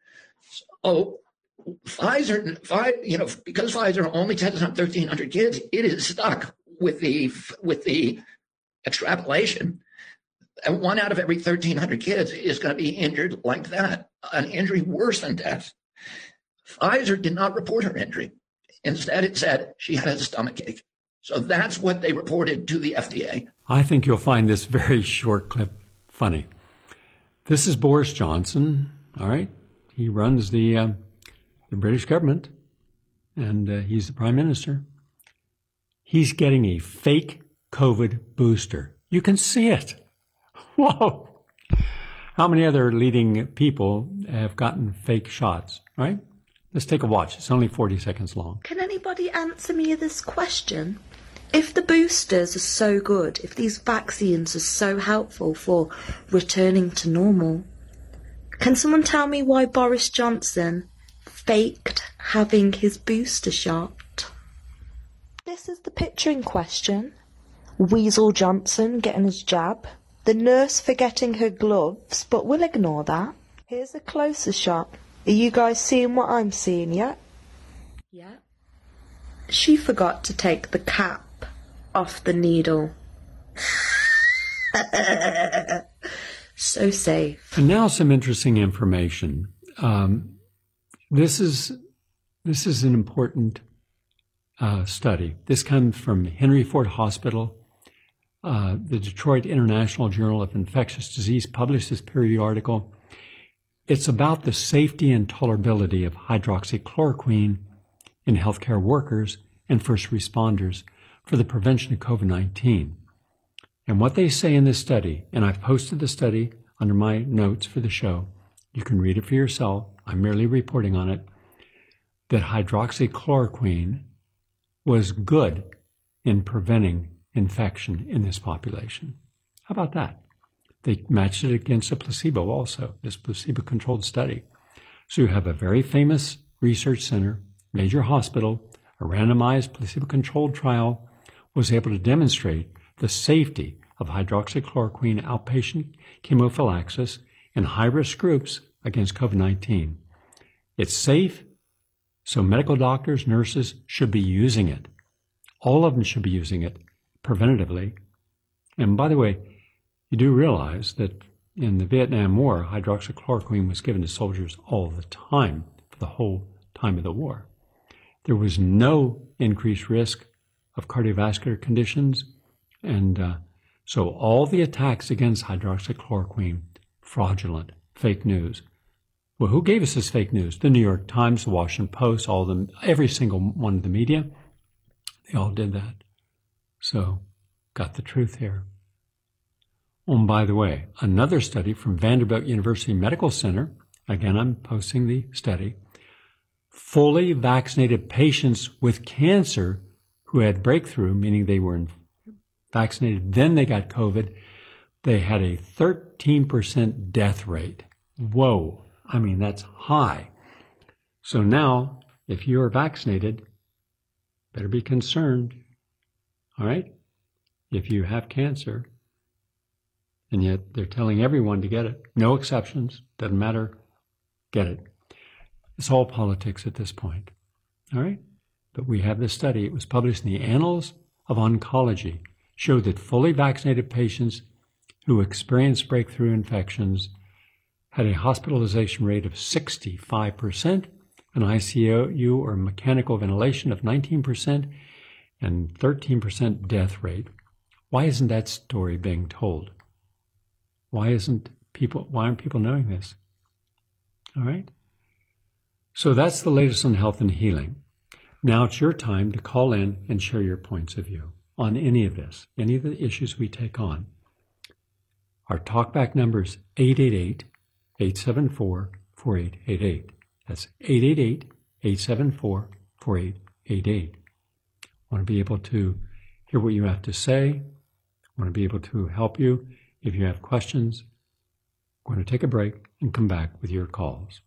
So Pfizer, because Pfizer only tested on 1,300 kids, it is stuck with the extrapolation. And 1 out of every 1,300 kids is going to be injured like that, an injury worse than death. Pfizer did not report her injury. Instead, it said she had a stomach ache. So that's what they reported to the FDA. I think you'll find this very short clip funny. This is Boris Johnson, all right? He runs the British government, and he's the prime minister. He's getting a fake COVID booster. You can see it. Whoa. How many other leading people have gotten fake shots, right? Let's take a watch. It's only 40 seconds long. Can anybody answer me this question? If the boosters are so good, if these vaccines are so helpful for returning to normal, can someone tell me why Boris Johnson faked having his booster shot? This is the picture in question. Weasel Johnson getting his jab. The nurse forgetting her gloves, but we'll ignore that. Here's a closer shot. Are you guys seeing what I'm seeing yet? Yeah. She forgot to take the cap off the needle. So safe. And now some interesting information. This is an important study. This comes from Henry Ford Hospital. The Detroit International Journal of Infectious Disease published this peer-reviewed article. It's about the safety and tolerability of hydroxychloroquine in healthcare workers and first responders for the prevention of COVID-19. And what they say in this study, and I've posted the study under my notes for the show, you can read it for yourself, I'm merely reporting on it, that hydroxychloroquine was good in preventing infection in this population. How about that? They matched it against a placebo also, this placebo-controlled study. So you have a very famous research center, major hospital, a randomized placebo-controlled trial was able to demonstrate the safety of hydroxychloroquine outpatient chemophilaxis in high-risk groups against COVID-19. It's safe, so medical doctors, nurses should be using it. All of them should be using it preventatively. And by the way, you do realize that in the Vietnam War, hydroxychloroquine was given to soldiers all the time for the whole time of the war. There was no increased risk of cardiovascular conditions, and so all the attacks against hydroxychloroquine, fraudulent, fake news. Well, who gave us this fake news? The New York Times, the Washington Post, all of them, every single one of the media, they all did that. So, got the truth here. Oh, and by the way, another study from Vanderbilt University Medical Center, again, I'm posting the study, fully vaccinated patients with cancer who had breakthrough, meaning they were vaccinated, then they got COVID, they had a 13% death rate. Whoa, I mean, that's high. So now, if you are vaccinated, better be concerned, all right? If you have cancer, and yet they're telling everyone to get it, no exceptions, doesn't matter, get it. It's all politics at this point, all right? But we have this study. It was published in the Annals of Oncology, showed that fully vaccinated patients who experienced breakthrough infections had a hospitalization rate of 65%, an ICU or mechanical ventilation of 19%, and 13% death rate. Why isn't that story being told? Why aren't people knowing this? All right? So that's the latest on health and healing. Now it's your time to call in and share your points of view on any of this, any of the issues we take on. Our talkback number is 888-874-4888. That's 888-874-4888. Want to be able to hear what you have to say. Want to be able to help you. If you have questions, we're going to take a break and come back with your calls.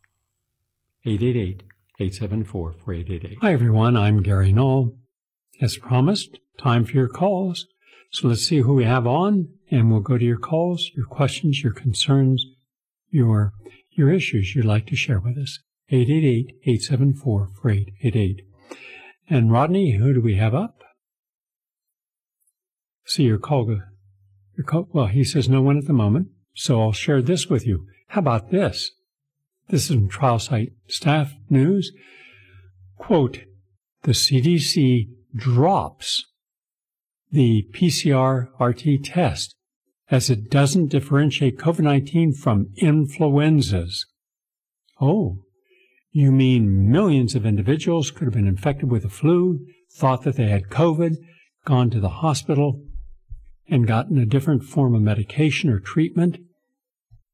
888-874-4888. Hi, everyone. I'm Gary Null. As promised, time for your calls. So let's see who we have on, and we'll go to your calls, your questions, your concerns, your issues you'd like to share with us. 888-874-4888. And Rodney, who do we have up? See your call. Well, he says no one at the moment, so I'll share this with you. How about this? This is from Trial Site Staff News. Quote, the CDC drops the PCR-RT test as it doesn't differentiate COVID-19 from influenzas. Oh, you mean millions of individuals could have been infected with the flu, thought that they had COVID, gone to the hospital, and gotten a different form of medication or treatment,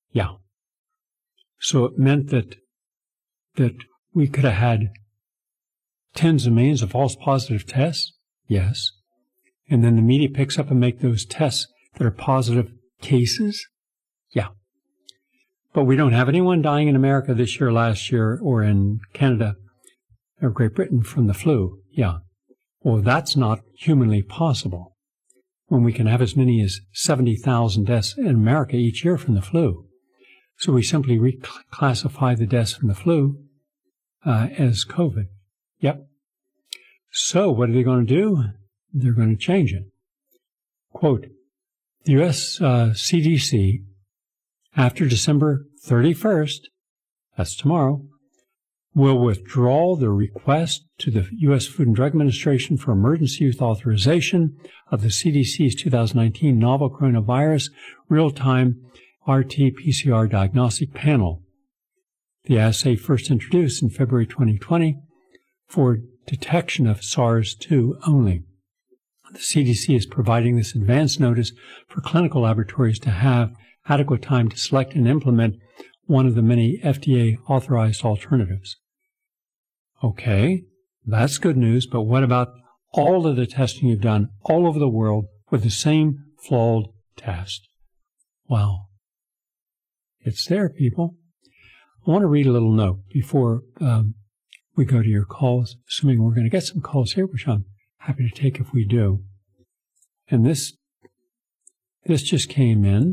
Yeah. So it meant that we could have had tens of millions of false positive tests? Yes. And then the media picks up and make those tests that are positive cases? Yeah. But we don't have anyone dying in America this year, last year, or in Canada or Great Britain from the flu. Yeah. Well, that's not humanly possible when we can have as many as 70,000 deaths in America each year from the flu. So we simply reclassify the deaths from the flu as COVID. Yep. So what are they going to do? They're going to change it. Quote, the U.S. CDC, after December 31st, that's tomorrow, will withdraw the request to the U.S. Food and Drug Administration for emergency use authorization of the CDC's 2019 novel coronavirus real-time RT-PCR diagnostic panel. The assay first introduced in February 2020 for detection of SARS-2 only. The CDC is providing this advance notice for clinical laboratories to have adequate time to select and implement one of the many FDA-authorized alternatives. Okay, that's good news, but what about all of the testing you've done all over the world with the same flawed test? Well, it's there, people. I want to read a little note before we go to your calls, assuming we're going to get some calls here, which I'm happy to take if we do. And this just came in.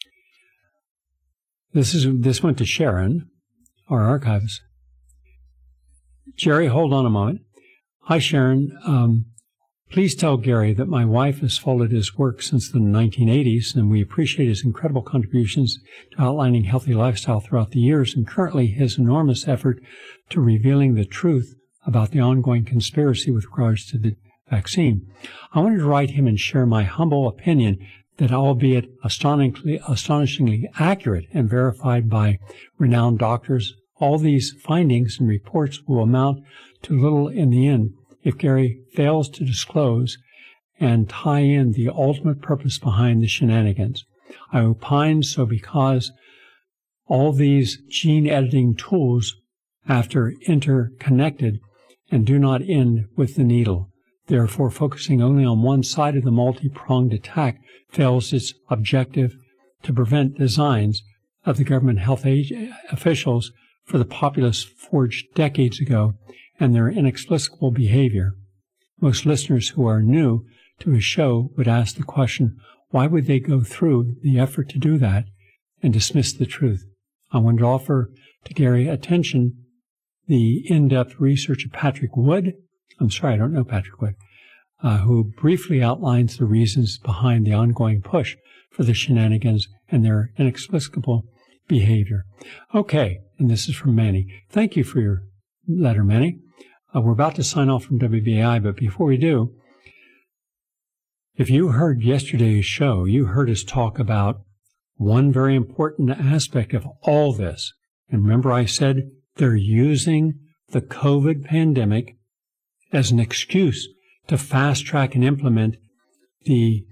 This went to Sharon, our archivist. Jerry, hold on a moment. Hi, Sharon. Please tell Gary that my wife has followed his work since the 1980s, and we appreciate his incredible contributions to outlining healthy lifestyle throughout the years, and currently his enormous effort to revealing the truth about the ongoing conspiracy with regards to the vaccine. I wanted to write him and share my humble opinion that, albeit astonishingly accurate and verified by renowned doctors, all these findings and reports will amount to little in the end if Gary fails to disclose and tie in the ultimate purpose behind the shenanigans. I opine so because all these gene editing tools, after interconnected, and do not end with the needle. Therefore, focusing only on one side of the multi-pronged attack fails its objective to prevent designs of the government health officials for the populace forged decades ago and their inexplicable behavior. Most listeners who are new to a show would ask the question, why would they go through the effort to do that and dismiss the truth? I wanted to offer to Gary attention the in-depth research of Patrick Wood. I'm sorry, I don't know Patrick Wood, who briefly outlines the reasons behind the ongoing push for the shenanigans and their inexplicable behavior. Okay, and this is from Manny. Thank you for your letter, Manny. We're about to sign off from WBAI, but before we do, if you heard yesterday's show, you heard us talk about one very important aspect of all this. And remember I said they're using the COVID pandemic as an excuse to fast-track and implement the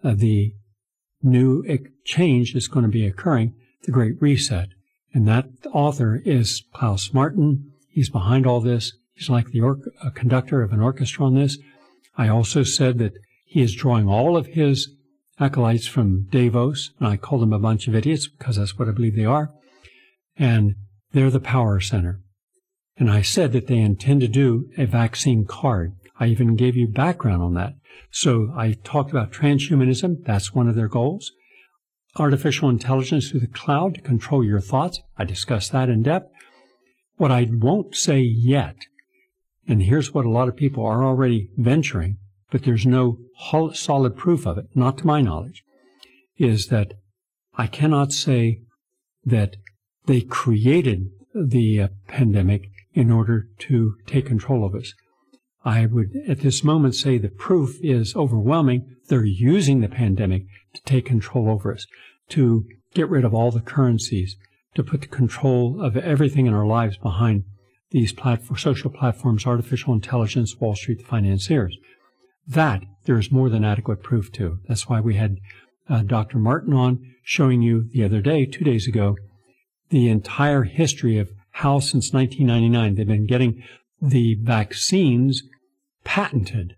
new change that's going to be occurring, the Great Reset. And that author is Klaus Martin. He's behind all this. He's like the conductor of an orchestra on this. I also said that he is drawing all of his acolytes from Davos, and I call them a bunch of idiots because that's what I believe they are, and they're the power center. And I said that they intend to do a vaccine card. I even gave you background on that. So I talked about transhumanism. That's one of their goals. Artificial intelligence through the cloud to control your thoughts. I discussed that in depth. What I won't say yet, and here's what a lot of people are already venturing, but there's no solid proof of it, not to my knowledge, is that I cannot say that they created the pandemic in order to take control of us. I would at this moment say the proof is overwhelming. They're using the pandemic to take control over us, to get rid of all the currencies, to put the control of everything in our lives behind these social platforms, artificial intelligence, Wall Street, the financiers. That there is more than adequate proof to. That's why we had Dr. Martin on, showing you the other day, 2 days ago, the entire history of how since 1999 they've been getting the vaccines patented.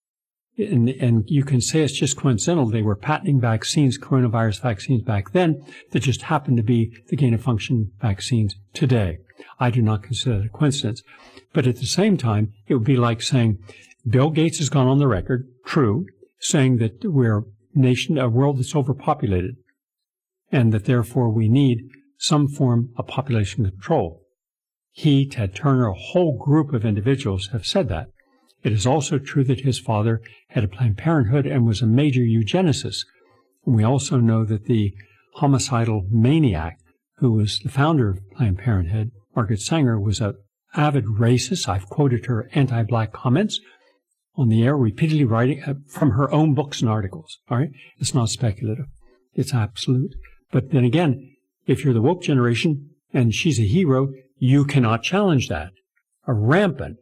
And you can say it's just coincidental. They were patenting vaccines, coronavirus vaccines back then, that just happened to be the gain-of-function vaccines today. I do not consider that a coincidence. But at the same time, it would be like saying Bill Gates has gone on the record, true, saying that we're a world that's overpopulated, and that therefore we need some form of population control. He, Ted Turner, a whole group of individuals have said that. It is also true that his father had a Planned Parenthood and was a major eugenicist. And we also know that the homicidal maniac who was the founder of Planned Parenthood, Margaret Sanger, was an avid racist. I've quoted her anti-black comments on the air, repeatedly writing from her own books and articles. All right? It's not speculative. It's absolute. But then again, if you're the woke generation and she's a hero, you cannot challenge that. A rampant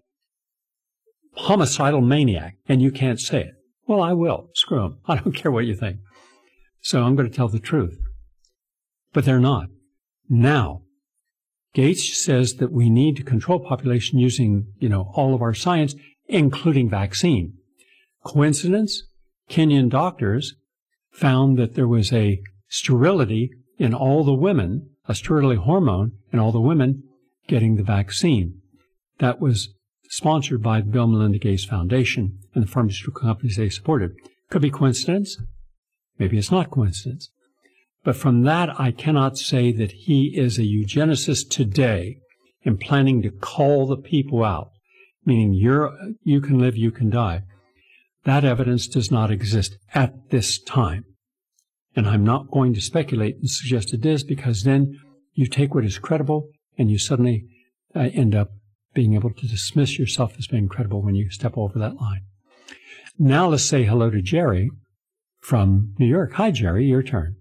homicidal maniac, and you can't say it. Well, I will. Screw them. I don't care what you think. So I'm going to tell the truth. But they're not. Now, Gates says that we need to control population using, all of our science, including vaccine. Coincidence? Kenyan doctors found that there was a sterility in all the women, a sterility hormone in all the women getting the vaccine. That was sponsored by the Bill and Melinda Gates Foundation and the pharmaceutical companies they supported. Could be coincidence. Maybe it's not coincidence. But from that, I cannot say that he is a eugenicist today in planning to call the people out, meaning you can live, you can die. That evidence does not exist at this time. And I'm not going to speculate and suggest it is, because then you take what is credible and you suddenly end up being able to dismiss yourself as being credible when you step over that line. Now let's say hello to Jerry from New York. Hi, Jerry, your turn.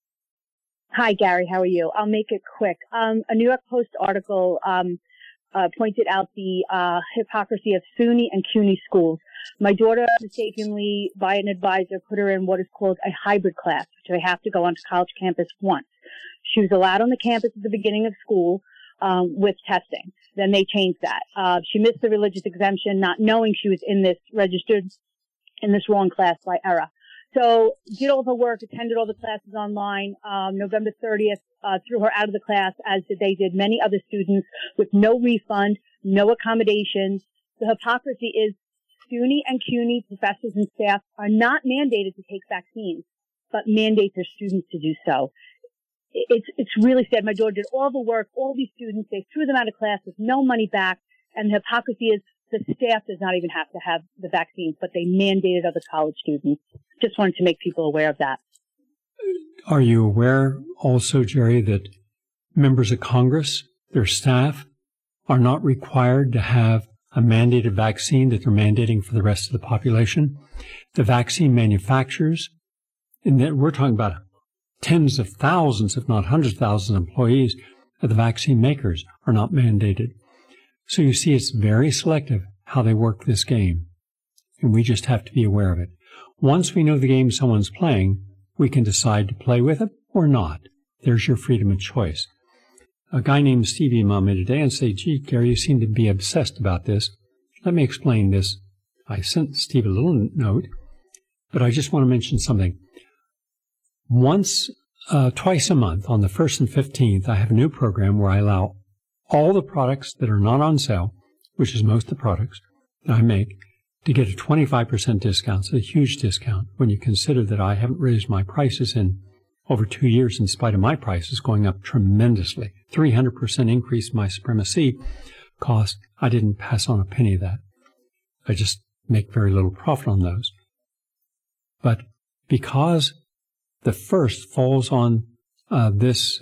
Hi, Gary. How are you? I'll make it quick. A New York Post article pointed out the hypocrisy of SUNY and CUNY schools. My daughter, mistakenly by an advisor, put her in what is called a hybrid class, which I have to go onto college campus once. She was allowed on the campus at the beginning of school with testing. Then they changed that. She missed the religious exemption, not knowing she was registered in this wrong class by error. So did all the work, attended all the classes online. November 30th, threw her out of the class, as they did many other students, with no refund, no accommodations. The hypocrisy is SUNY and CUNY professors and staff are not mandated to take vaccines, but mandate their students to do so. It's really sad. My daughter did all the work, all these students, they threw them out of class with no money back, and the hypocrisy is the staff does not even have to have the vaccines, but they mandated other college students. Just wanted to make people aware of that. Are you aware also, Jerry, that members of Congress, their staff, are not required to have a mandated vaccine that they're mandating for the rest of the population? The vaccine manufacturers, and that we're talking about tens of thousands, if not hundreds of thousands of employees of the vaccine makers, are not mandated. So you see, it's very selective how they work this game, and we just have to be aware of it. Once we know the game someone's playing, we can decide to play with it or not. There's your freedom of choice. A guy named Steve emailed me today and said, gee, Gary, you seem to be obsessed about this. Let me explain this. I sent Steve a little note, but I just want to mention something. Twice a month, on the 1st and 15th, I have a new program where I allow all the products that are not on sale, which is most of the products that I make, to get a 25% discount. It's a huge discount when you consider that I haven't raised my prices in over 2 years in spite of my prices going up tremendously. 300% increase in my Supremacy cost. I didn't pass on a penny of that. I just make very little profit on those. But because the first falls on today's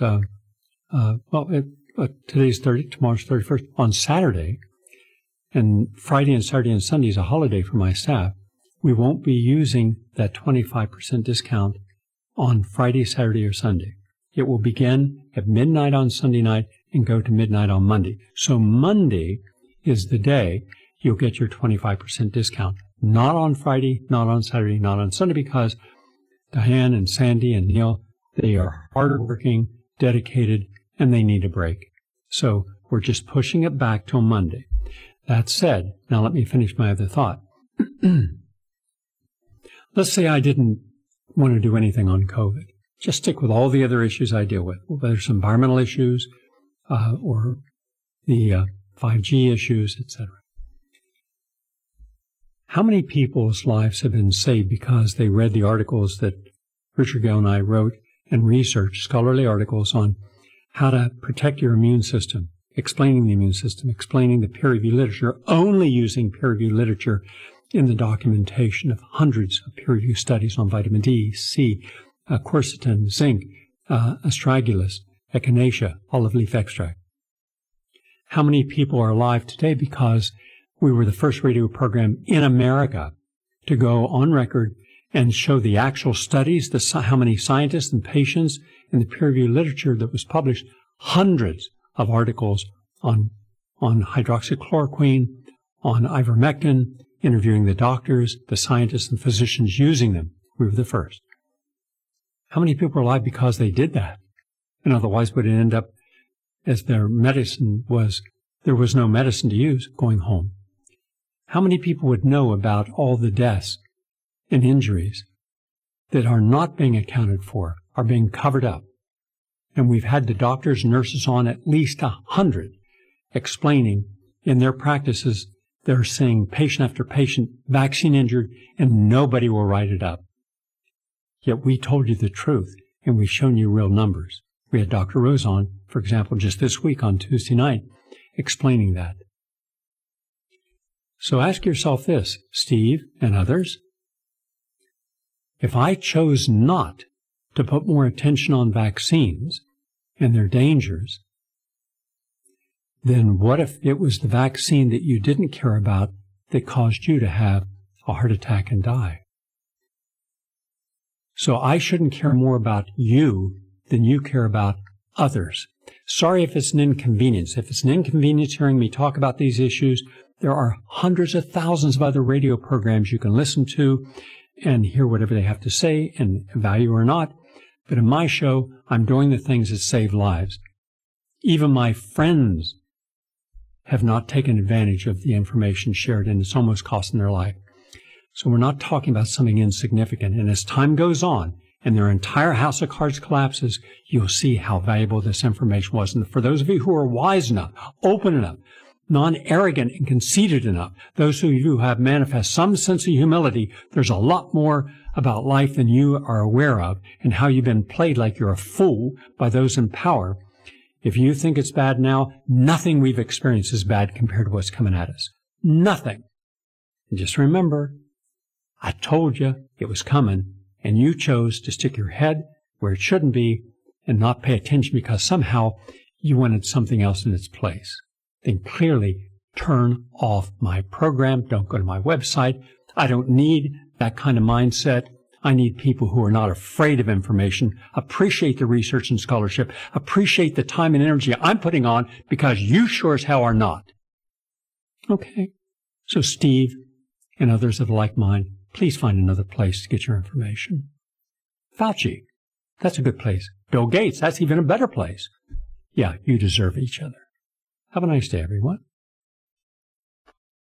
30, tomorrow's 31st, on Saturday, and Friday and Saturday and Sunday is a holiday for my staff, we won't be using that 25% discount on Friday, Saturday, or Sunday. It will begin at midnight on Sunday night and go to midnight on Monday. So Monday is the day you'll get your 25% discount. Not on Friday, not on Saturday, not on Sunday, because Diane and Sandy and Neil, they are hardworking, dedicated, and they need a break. So we're just pushing it back till Monday. That said, now let me finish my other thought. Let's say I didn't want to do anything on COVID. Just stick with all the other issues I deal with, whether it's environmental issues or the 5G issues, etc. How many people's lives have been saved because they read the articles that Richard Gale and I wrote and researched, scholarly articles on how to protect your immune system, explaining the immune system, explaining the peer-reviewed literature, only using peer-reviewed literature in the documentation of hundreds of peer-reviewed studies on vitamin D, C, quercetin, zinc, astragalus, echinacea, olive leaf extract. How many people are alive today because we were the first radio program in America to go on record and show the actual studies, how many scientists and patients in the peer-reviewed literature that was published, hundreds of articles on hydroxychloroquine, on ivermectin, interviewing the doctors, the scientists, and physicians using them. We were the first. How many people are alive because they did that? And otherwise would it end up as their medicine was, there was no medicine to use, going home? How many people would know about all the deaths and injuries that are not being accounted for, are being covered up? And we've had the doctors and nurses on at least 100 explaining in their practices, they're seeing patient after patient vaccine injured and nobody will write it up. Yet we told you the truth and we've shown you real numbers. We had Dr. Rose on, for example, just this week on Tuesday night, explaining that. So ask yourself this, Steve and others. If I chose not to put more attention on vaccines and their dangers, then what if it was the vaccine that you didn't care about that caused you to have a heart attack and die? So I shouldn't care more about you than you care about others. Sorry if it's an inconvenience. If it's an inconvenience hearing me talk about these issues, there are hundreds of thousands of other radio programs you can listen to and hear whatever they have to say and value or not. But in my show, I'm doing the things that save lives. Even my friends have not taken advantage of the information shared, and it's almost costing their life. So we're not talking about something insignificant. And as time goes on and their entire house of cards collapses, you'll see how valuable this information was. And for those of you who are wise enough, open enough, non-arrogant and conceited enough, those of you who have manifest some sense of humility, there's a lot more about life than you are aware of and how you've been played like you're a fool by those in power. If you think it's bad now, nothing we've experienced is bad compared to what's coming at us. Nothing. And just remember, I told you it was coming, and you chose to stick your head where it shouldn't be and not pay attention because somehow you wanted something else in its place. Then clearly turn off my program. Don't go to my website. I don't need that kind of mindset. I need people who are not afraid of information, appreciate the research and scholarship, appreciate the time and energy I'm putting on because you sure as hell are not. Okay. So Steve and others of like mind, please find another place to get your information. Fauci, that's a good place. Bill Gates, that's even a better place. Yeah, you deserve each other. Have a nice day, everyone.